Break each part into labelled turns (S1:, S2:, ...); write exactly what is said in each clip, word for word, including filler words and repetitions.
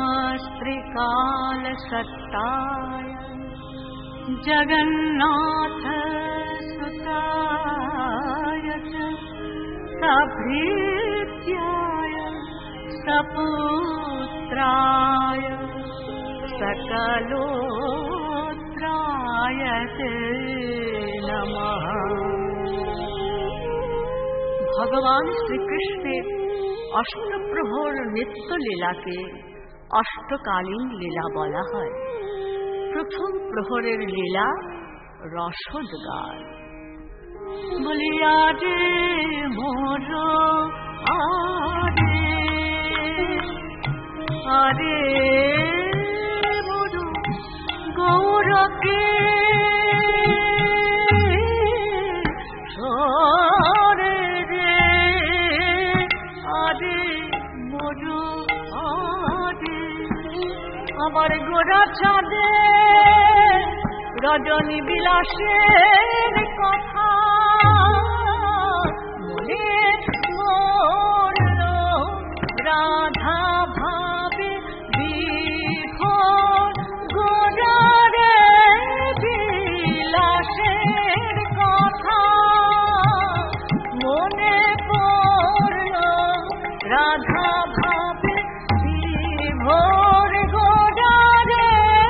S1: नमस्त्रिकालसत्ताय जगन्नाथ सुताय च सभृत्याय सपुत्राय सकलोत्राय ते नमः। भगवान श्री कृष्णের অষ্টপ্রহর নিত্য লীলাকে অষ্টকালীন লীলা বলা হয়। প্রথম প্রহরের লীলা রসোদ্গার। বলিয়া যে মোর আরে আরে মোর গৌরকে সরে রে আরে মোর আরে আমার গোরা চাঁদে রজনী বিলাসের কথা মনে পড়ল রাধা ভাবে বিভোর গোরারে বিলাসের কথা মনে পড়ল রাধা ভাবে বিভোর গোরারে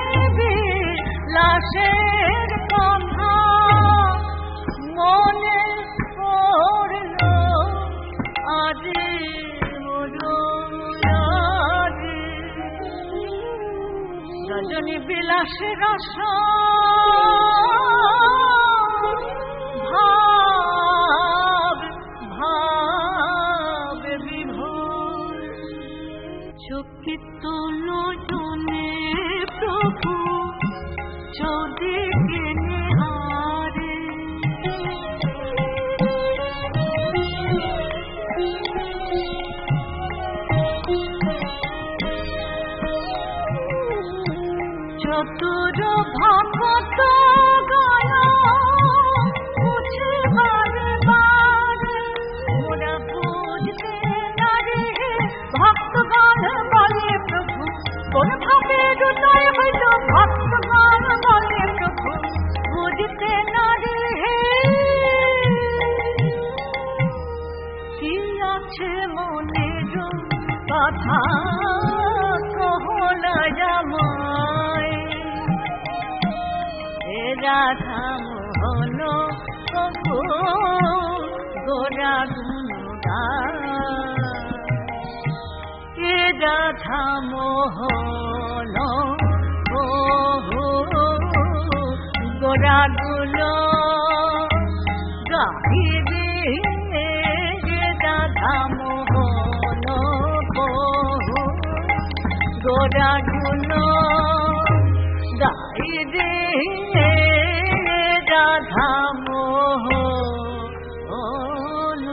S1: বিলাসের কথা মনে পড়ল আরে রজনী বিলাসের রস ভাব ভাব বিভোর চকিত নয়নে প্রভু চৌদিকে নিহারে চতুর ভক্ত গায় বুঝিবার বারে মোরা বুঝতে নারে ভক্তগণ বলে প্রভু কোন ভাবে হৃদয় হইল ভক্তগণ বলে প্রভু বুঝতে নারে কি আছে মনের কথা কহলা জামাই রাধা মোহন প্রভু গোরা গুণগান এ রাধা মোহন প্রভু গোরা গুণ গাহিবে রাধা মোহন প্রভু গোরা গুণ গাহিবে রাধা মোহন।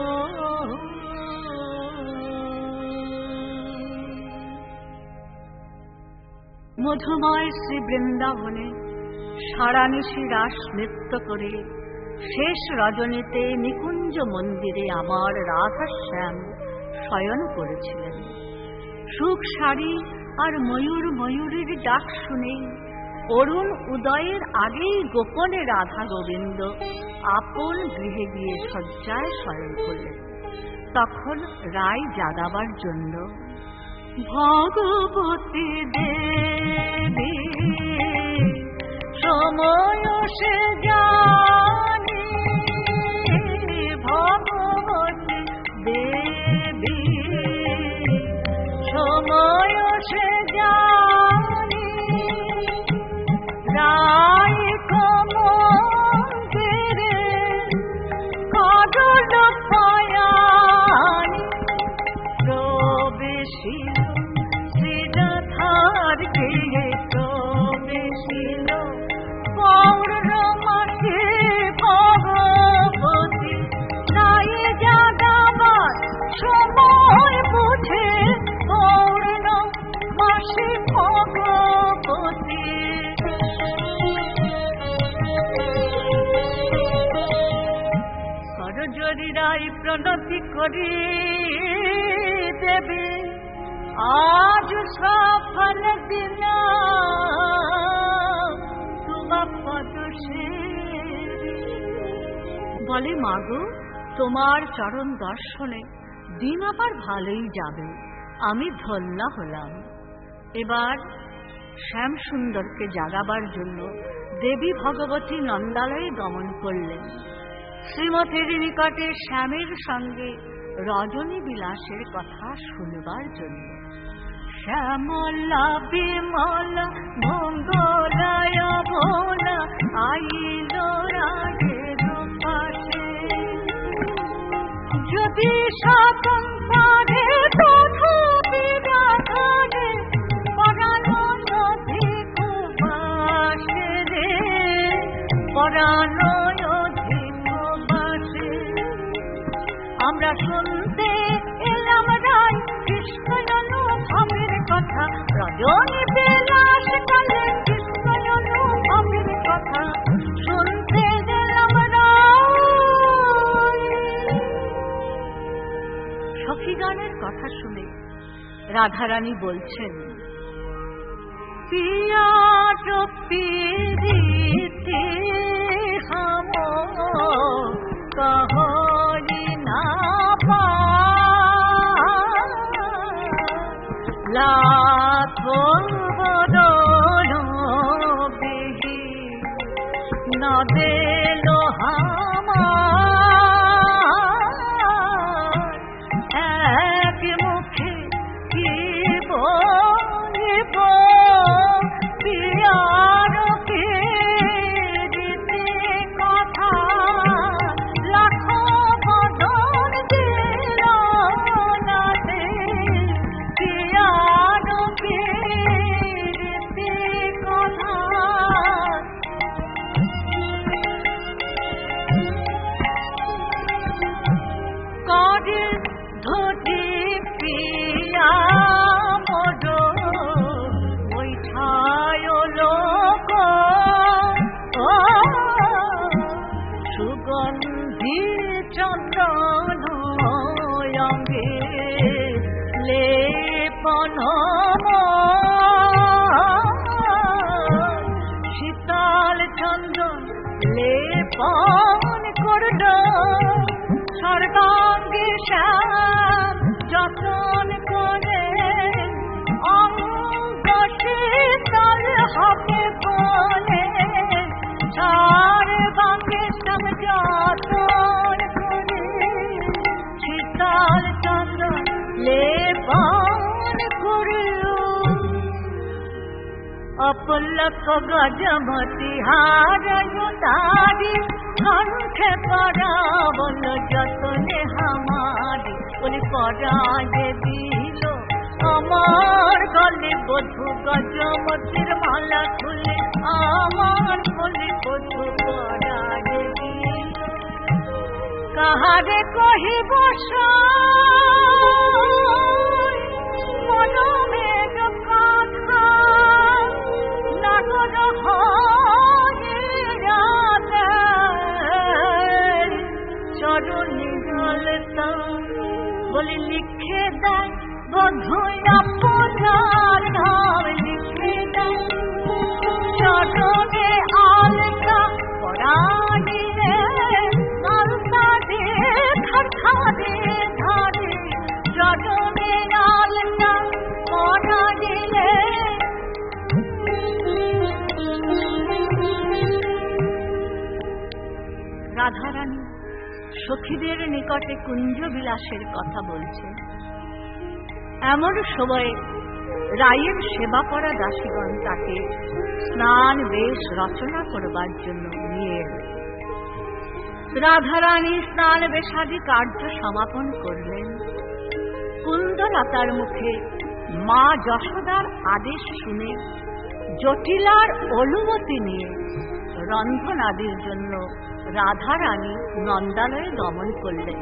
S1: মধুময় শ্রী বৃন্দাবনে সারানিশি রাস নৃত্য করে শেষ রজনীতে নিকুঞ্জ মন্দিরে আমার রাধা শ্যাম শয়ন করেছিলেন। সুখ শাড়ি আর ময়ূর ময়ূরীর ডাক শুনে অরুণ উদয়ের আগেই গোপনে রাধা গোবিন্দ আপন গৃহে গিয়ে শয্যায় শয়ন করলেন। তখন রায় জাগাবার জন্য ভগবতী দেবী সময় সে জানি ভগবতী দেবী সময় সে জানি রায় কমন্দিরে কাজল পায়ানি প্রবেশিল শ্রীরাধার গৃহে প্রবেশিল পৌর্ণমাসে ভগবতী রায় জাগাবার সময় বুঝে পৌর্ণমাসে ভগবতী করজরি রায় প্রণতি করি দেবে আজ সফল বলে, মাগো তোমার চরণ দর্শনে দিন আবার ভালোই যাবে, আমি ধন্য হলাম। এবার শ্যাম সুন্দরকে জাগাবার জন্য দেবী ভগবতী নন্দালয়ে গমন করলেন, শ্রীমতীর নিকটে শ্যামের সঙ্গে রজনী বিলাসের কথা শুনবার জন্য। শ্যামলা বিমলা মঙ্গলায় ভোলা আইল রাগের পাশে, যদি সংসারে তথা বিরাধনে পরানো অধিক বাসে রে, পরানো অধিক বাসে। আমরা শুনতে এলাম রায় কৃষ্ণানুভবের কথা, রজনী বিলাস কালে কৃষ্ণানুভবের কথা শুনতে গেলাম রায়। সখীগণের কথা শুনে রাধারানী বলছেন, পিয়া প্রীতি হাম কহরি না পা, লাখো বদন বিহি ন দেলো হামার, এক মুখে কি বলিব পিয়ার প্রীতি কথা, লাখো বদন দিল না দে পিয়ার প্রীতি কথা। করে ধরি পিয়া মোর বৈঠায় লোক, সুগন্ধি চন্দন অঙ্গে লেপন, শীতল চন্দন লেপন করল, সর্বাঙ্গে শ্যাম যতন করে, অঙ্গ শীতল হবে বলে, সর্বাঙ্গে শ্যাম যতন করে, শীতল চন্দন লেপন করল। অপলক গজমতি হারি কণ্ঠে পরাবল যতনে হামারি, বলে পরায়ে দিল আমার গলে বধূ গজমতির মালা খুলে, আমার গলে বধূ পরায়ে দিল। কাহারে কহিব মনমের কথা, নাগর হরে রাধা চরণে জলতা, বলে লিখে দেয় বধূ আপনার নাম, লিখে দেয় চরণে আলতা পরাণিলে, আলতা দে ধারে ধারে চরণে আলতা পরাণিলে। রাধারানী সখীদের নিকটে কুঞ্জ বিলাসের কথা বলছে, এমন সময় রায়ের সেবা করা দাসীগণ তাকে স্নান বেশ রচনা করবার জন্য নিয়ে এল। রাধারানী স্নান বেশাদি কার্য সমাপন করলেন। কুন্দলতার মুখে মা যশোদার আদেশ শুনে জটিলার অনুমতি নিয়ে রন্ধনাদির জন্য রাধারানী নন্দালয়ে গমন করলেন।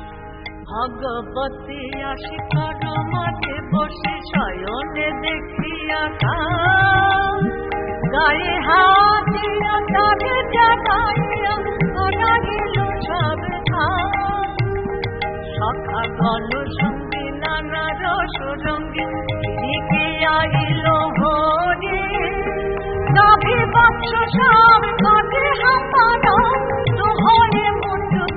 S1: ভগবতী আশিকার মাঝে বসে শয়নে দেখিয়া গায়ে হাত দিয়া তারে জাগাইয়া করাইল সব সখা গণ সঙ্গে নানা রস রঙ্গে দিকে আইল হরে নাভি বক্ষ সব কাটে হামারা তোহরে মুন্ডু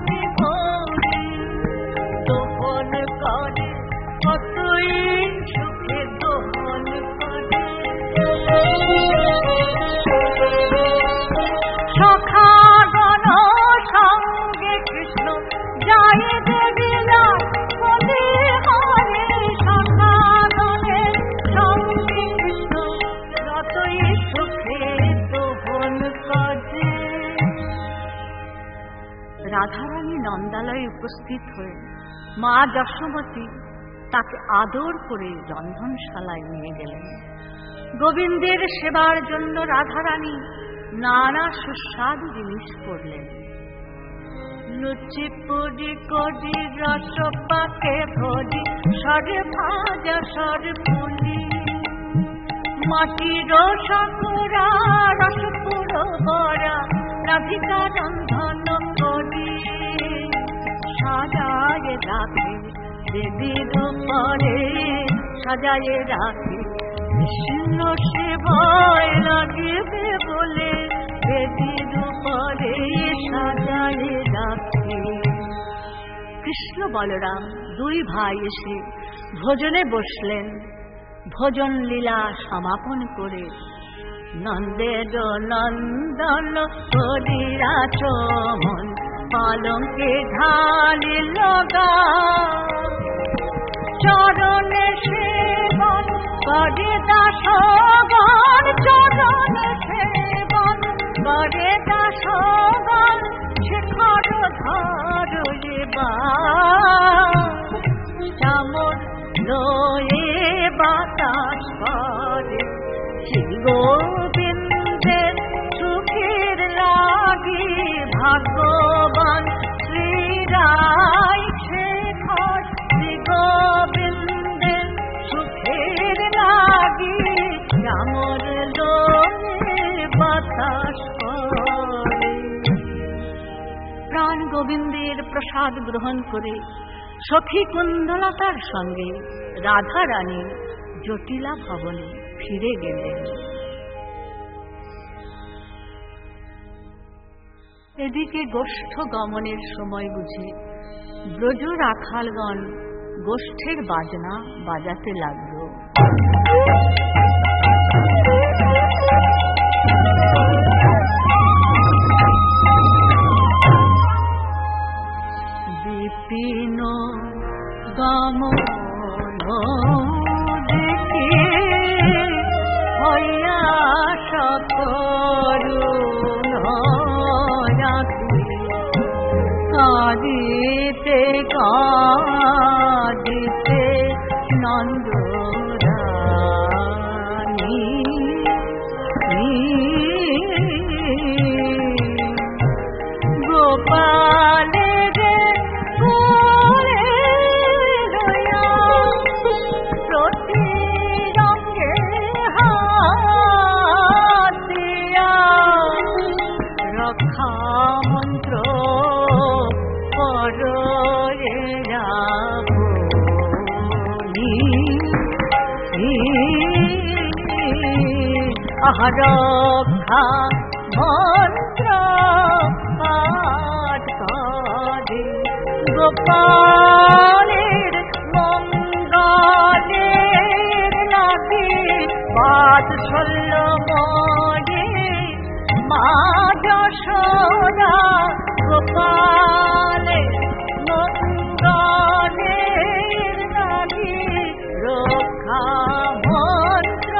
S1: উপস্থিত হয়ে মা যশোমতী তাকে আদর করে রন্ধনশালায় নিয়ে গেলেন। গোবিন্দের সেবার জন্য রাধারানী নানা সুস্বাদু জিনিস করলেন। লুচি পুরি করি রস পাকে ভরি সর ভাজা সর পুলি মাটির সাকুরা রস পুরো বরা রাধিকা রন্ধন করি সাজায় রাখে দেবীর পরে সাজায় রাখে কৃষ্ণ সেবায় লাগিবে বলে দেবীর পরে সাজায় রাখে। কৃষ্ণ বলরাম দুই ভাই এসে ভোজনে বসলেন। ভোজন লীলা সমাপন করে নন্দের নন্দন করিরা চমন পালঙ্কে ঢালিল গা চরণে সেবন করে দাসগণ চরণে সেবন করে দাসগণ শিখর ধরে বা চামর লয়ে বাতাস করে শ্রী গোবিন্দের সুখের লাগি ভাগ্যবান শ্রীরাই শেখর শ্রী গোবিন্দের সুখের লাগি চামর লয়ে বাতাস করে। প্রাণ গোবিন্দের প্রসাদ গ্রহণ করে সখী কুন্দলতার সঙ্গে রাধা রানী জটিলা ভবনে ফিরে গেলেন। এদিকে গোষ্ঠ গমনের সময় বুঝে ব্রজ রাখালগণ গোষ্ঠের বাজনা বাজাতে লাগল। বিপিন গমন দেখে হইয়া সকরুণ কাঁদিতে কাঁদিতে নন্দরানী গোপালের রক্ষা মন্ত্র পাঠ করে গোপালের মঙ্গলের লাগে বাৎসল্যময়ে মা যশোদা গোপালের মঙ্গলের লাগে রক্ষা মন্ত্র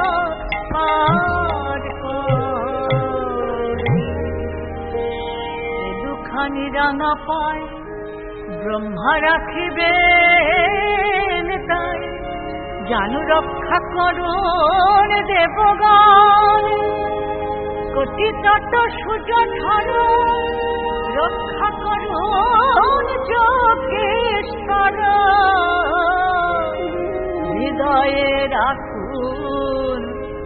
S1: রাঙা পায় ব্রহ্মা রাখিবেন তাই জানু রক্ষা করুন দেবগণ কোটি তত সুযোধন রক্ষা করুন যোগেশ্বর হৃদয়ে রাখুন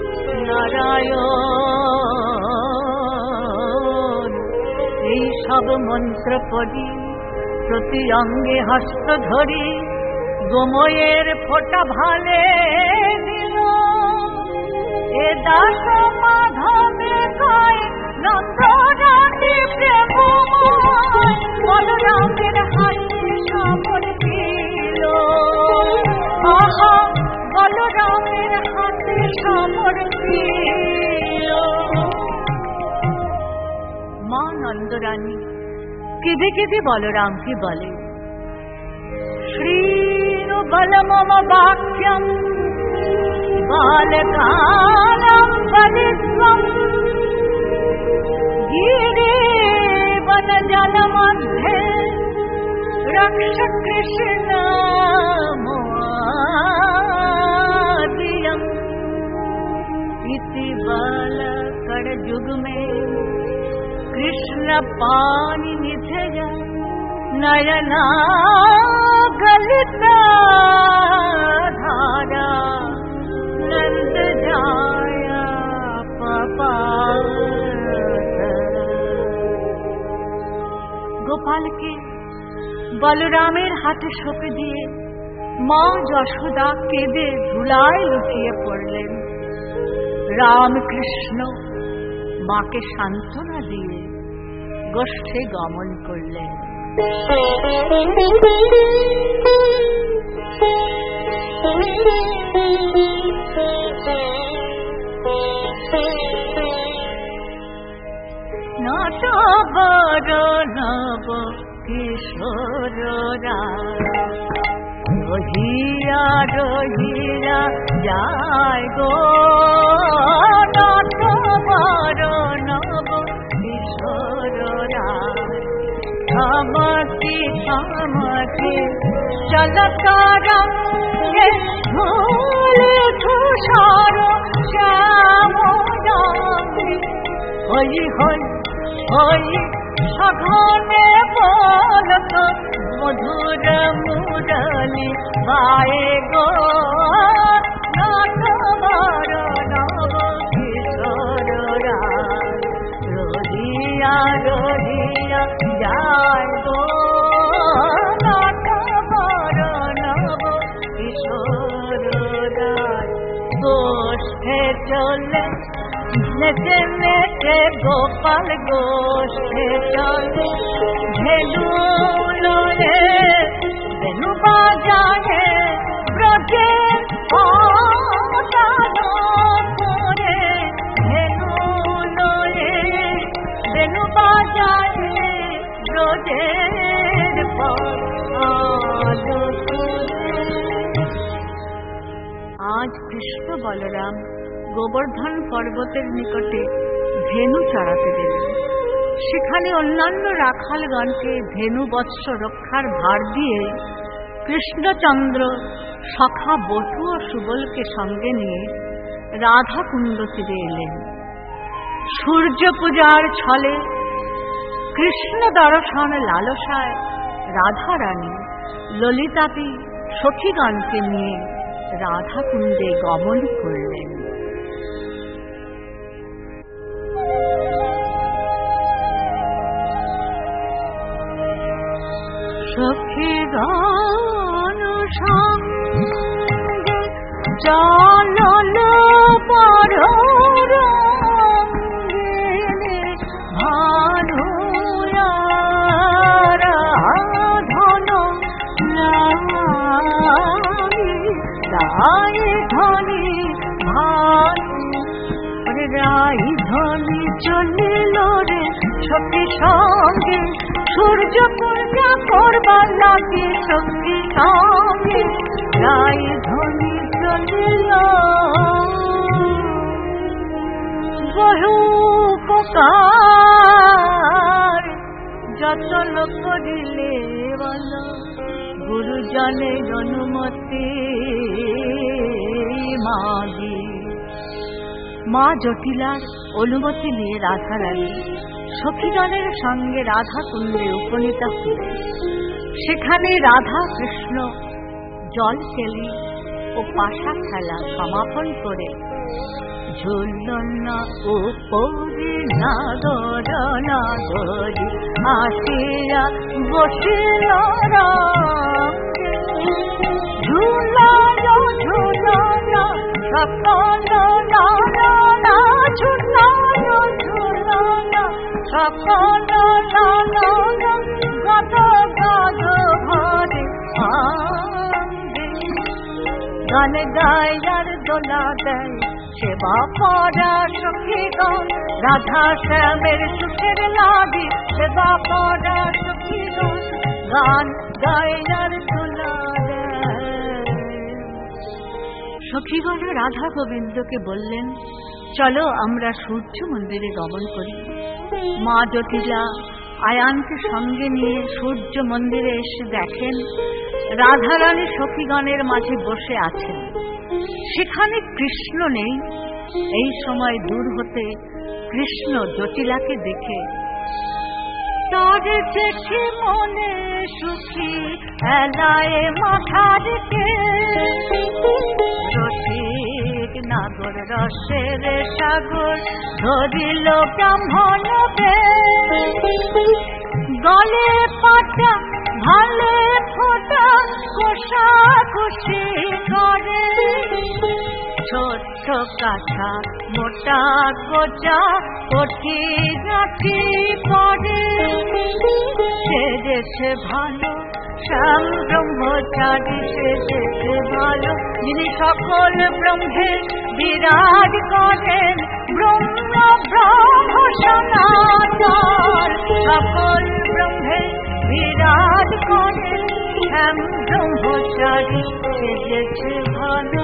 S1: নারায়ণ। এই সব মন্ত্র পড়ি প্রতি অঙ্গে হস্ত ধরি গোময়ের ফোঁটা ভালে দিল এ দাস মাধবে কয় নন্দরানী প্রেমময় বলরামের হাতে সাবর দিল আহা বলরামের হাতে সাবর দিল। মা নন্দরানী কেঁদে কেঁদে বলরামকে বলে শ্রীনু বলমম বাক্যম বালকানাম বলিত্বম গিরি বন জল মধ্যে रक्ष कृष्ण मोदियम। इति बाल कड़ युग में कृष्ण पानी निधेय नयना गलिता धारा नंद जाया पपार। गोपाल के बलरामेर हाथे सौंपे दिए मा যশোদা केঁদे धुलाয় लुटिए पड़लेन। रामकृष्ण माके सान्त्वना दिए गोष्ठे गमन करलेन। नाटा बड़ नव किशोर रहिया रहिया जाय गो। नाटा बड़ नव किशोर थमकी थमकी चलता रंगे धूल धूषार श्याम जामी। होई होई होई सघने बोलत मधुर मुरली गाए गो। नाथ बर नव किशोर रोहिया रोहिया जाय गो। नाथ बर नव किशोर गोष्ठे चले नेचे नेचे गोपाल गोष्ठे चले। धेनु लोले धेनु बाजाए ब्रजे पातानो करे। धेनु लोले धेनु बाजाए ब्रजे पातानो करे। आज कृष्ण बलराम गोवर्धन पर्वतेर निकटे धेनु चढ़ाते दिलेन। सेखाने अन्यान्य राखालगणके धेनु वत्स रक्षार भार दिए कृष्णचंद्र सखा बटु और सुबलके संगे निये राधा कुंड तीरे एलेन। सूर्य पूजार छले कृष्ण दर्शन लालसाय राधा रानी ललितापी सखीगणके निये राधा कुंडे गमन करलेन। सखीगण संगे चलल पर रंगिनी भानुयार धन राई धनी भानु। राई धनी चलिल रे सखी संगे सूर्य पूजा करবার লাগে সখী সঙ্গে। রাই ধনী চলিল বহু প্রকার যতন করিলে বল গুরুজনের অনুমতি মাগি। মা জটিলার অনুমতি নিয়ে রাধা রানী সখীগণের সঙ্গে রাধা কুণ্ডে উপনীত হলেন। সেখানে রাধা কৃষ্ণ জল খেলি ও পাশা খেলা সমাপন করে ঝুলন না উপরি নাগর নাগরি আসিয়া বসিল রঙ্গে। ঝুলায় ঝুলায় সকল নানা ঝুলায় ঝুলায় সকল নানা গদ গদ ভরে আঙ্গে। গান গায় আর দোলা দেয় সেবা পরা সখীগণ রাধা শ্যামের সুখের লাগি সেবা পরা সখীগণ গান গায় আর দোলা দেয়। সখীগণ রাধা গোবিন্দকে বললেন, চলো আমরা সূর্য মন্দিরে গমন করি। মা জটিলা আয়ানকে সঙ্গে নিয়ে সূর্য মন্দিরে এসে দেখেন রাধারানী সখীগণের মাঝে বসে আছেন। সেখানে কৃষ্ণ নেই। এই সময় দূর হতে কৃষ্ণ জটিলাকে দেখে তারে দেখে মনে সুখী এলায় মাথা দিকে রসিক নাগর রসের সাগর ধরিল ব্রাহ্মণ গলে পাতা ভালে ফোটা কষা খুশি করে ছোট্ট কাঁচা মোটা কোচা কঠি গাঠি পড়ে সেজেছে ভালো শ্যাম ব্রহ্মচারী সেজেছে ভালো যিনি সকল ব্রহ্মে বিরাজ করেন ব্রহ্ম ব্রহ্ম সনাতন সকল ব্রহ্মে বিরাজ করেন শ্যাম ব্রহ্মচারী সেজেছে ভালো।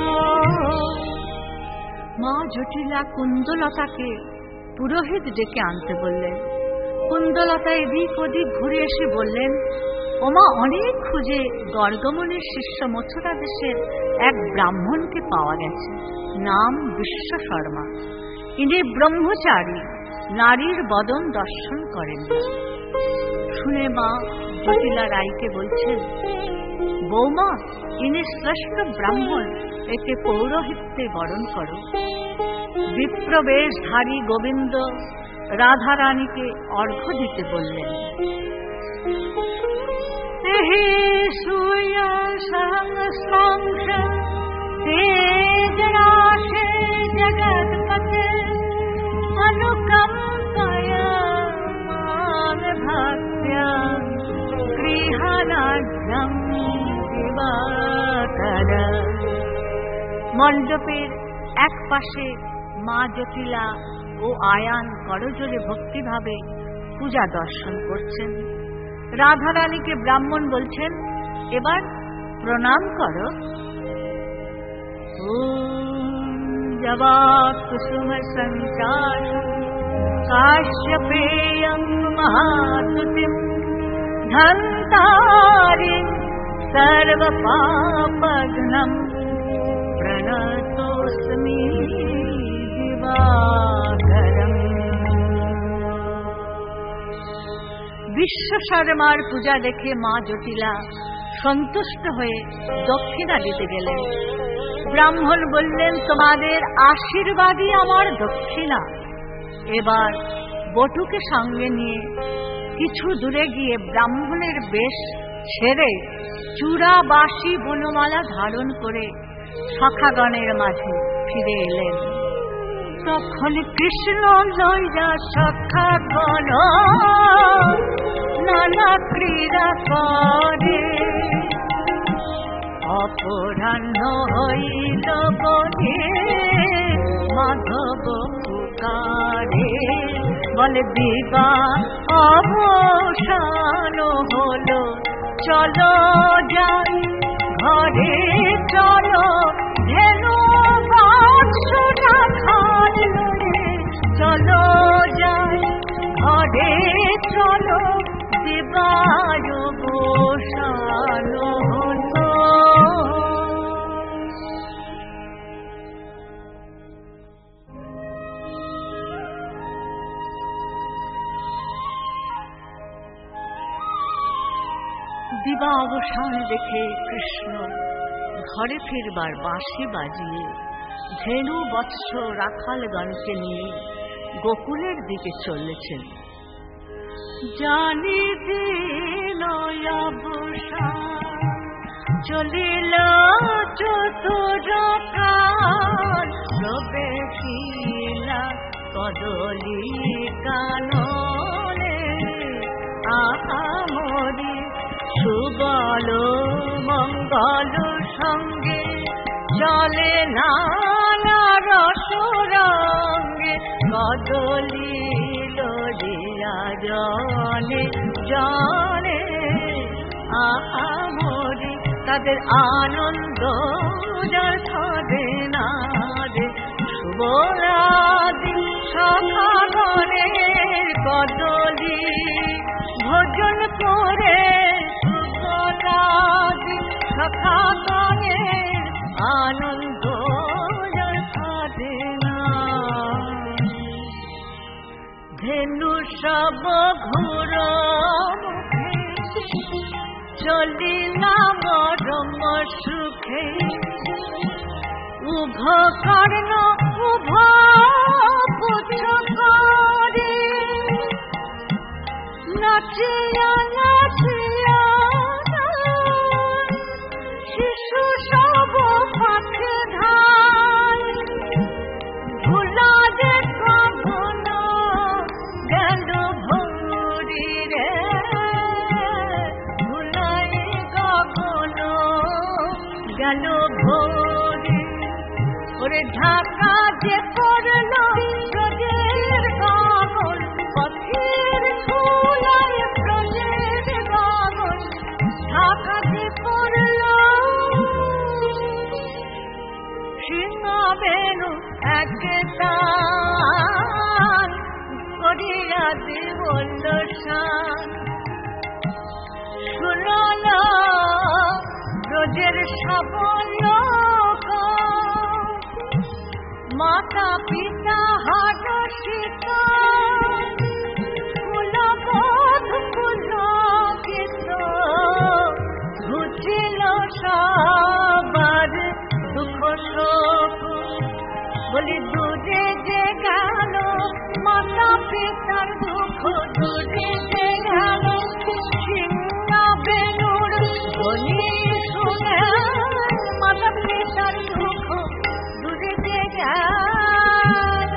S1: মা জটিলা কুন্দলতাকে পুরোহিত ডেকে আনতে বললেন। কুন্দলতা এদিক ওদিক ঘুরে এসে বললেন, ওমা অনেক খুঁজে গর্গমুনির শিষ্য মথুরা দেশের এক ব্রাহ্মণকে পাওয়া গেছে, নাম বিশ্ব শর্মা। ইনি ব্রহ্মচারী, নারীর বদন দর্শন করেন। শুনে মা জটিলা রায়কে বলছেন, বৌমা ইনি শ্রেষ্ঠ ব্রাহ্মণ, একে পৌরোহিত্যে বরণ করো। বিপ্রবেশধারী গোবিন্দ রাধারানীকে অর্ঘ্য দিতে বললেন। জগৎপতে অনুকম্পয়া মান ভক্ত্যা গৃহরাজ্যং দিবাকর। মণ্ডপের এক পাশে মা জটিলা ও আয়ান করজোরে ভক্তিভাবে পূজা দর্শন করছেন। রাধারানীকে ব্রাহ্মণ বলছেন, এবার প্রণাম করো। জবা কুসুম সঞ্চাশু কাশ্যপেয়ং মহাতুতিম ধন্তারিং সর্ব পাপঘ্নম প্রণতোস্মি দিবাকরম। বিশ্ব শর্মার পূজা দেখে মা জটিলা সন্তুষ্ট হয়ে দক্ষিণা দিতে গেলেন। ব্রাহ্মণ বললেন, তোমাদের আশীর্বাদই আমার দক্ষিণা। এবার বটুকে সঙ্গে নিয়ে কিছু দূরে গিয়ে ব্রাহ্মণের বেশ ছেড়ে চূড়া বাসি বনমালা ধারণ করে সখাগণের মাঝে ফিরে এলেন। তখন কৃষ্ণ লইয়া সখাগণ নানা ক্রীড়া করে অপরাহ্ন হইল বনে মাধব পুকারে বলে দিবা অবসান হলো চলো যাই ঘরে চলো ধেনু বাৎসটা খাল লয়ে চলো যাই ঘরে চলো দিবায় অবসান হলো। দিবা অবসান দেখে কৃষ্ণ ঘরে ফিরবার বাঁশি বাজিয়ে ধেনু বৎস রাখালগণকে নিয়ে গোকুলের দিকে চলেছেন। জানি দিন অবসান চলিল চতুরকাল প্রবেশিলা কদলি কাননে আহামরি সুবল মঙ্গল সঙ্গে চলে নানা রসরঙ্গে কদলি লড়িয়া জনে জনে আহামরি তাদের আনন্দ যথে না রে শুভরাদি সখাগণের কদলি ভোজন করে সুগলাদি সখা গণের আনন্দ সাধে না। ধেনু সব ঘুর চলি না মরম সুখে উভ কর্ণ উভ পুছ করে নাচিয়া নাচিয়া শিশু সব পাখে ধান ভুলা যে কখন গেল ভৌরি রে ভুলাই গগন গেল ভৌরি ওরে ঢাকা যে করল ব্রজের গগন পথের ধুলায় ব্রজের গগন ঢাকা যে করল সিংহ বেনু একতান করিয়া দেবল শান শুনল ব্রজের সবল মাতা পিতা হাট সীতা কুলবোধ পুলকিত ঘুচিল সবার দুঃখ শোক বলি দূরে যে গেল মাতা পিতার দুঃখ দূরে যে গেল সিংহা বেনুর ধ্বনি শুনে মাতা পিতার দুঃখ দূরে যে গেল।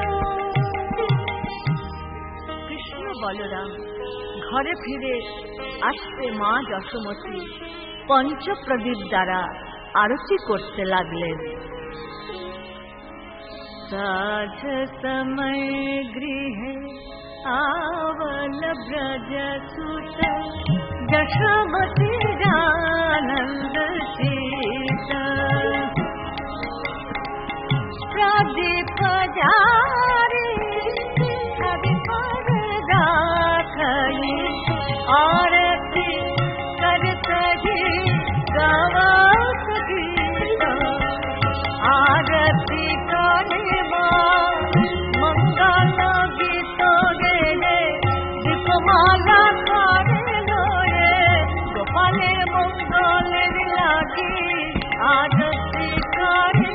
S1: কৃষ্ণ বলরাম ঘরে ফিরে আসতে মা যশোমতী পঞ্চপ্রদীপ দ্বারা আরতি করতে লাগলেন। साझ समय गृह आवल ब्रज सुत यशोमती आनंद सीत प्रदीप जारी कवि पर राखई आरती करत ही गावत गीत आरती मंगल गीत गेले दीपमाला करे लोए गोपाले मंगल लागी आरती करे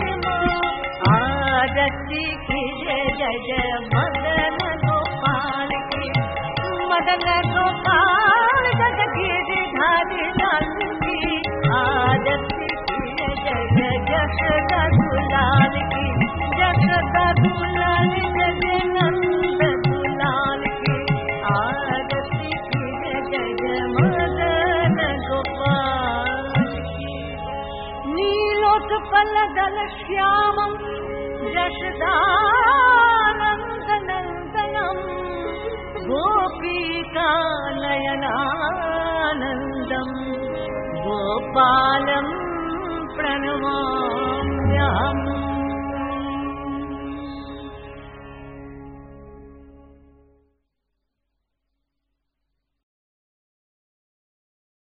S1: आरती की जय जय जय मदन गोपाल की मदन गोपाल जगगिरि धारी लाल की आरती की जय जय जशोदा दुलाल की जशोदा दुलाल जय नंद दुलाल की आरती की जय जय मदन गोपाल की। नीलोत्पल दल श्यामं यशोदानंद नंदनम गोपीका नयनानंदम गोपालम प्रणमाम्यहम्।